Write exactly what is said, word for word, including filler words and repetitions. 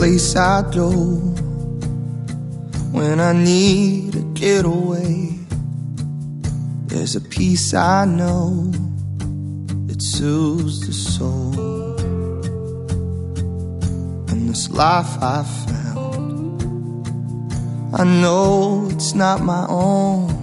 place I go when I need a getaway. There's a peace I know that soothes the soul. And this life I found, I know it's not my own.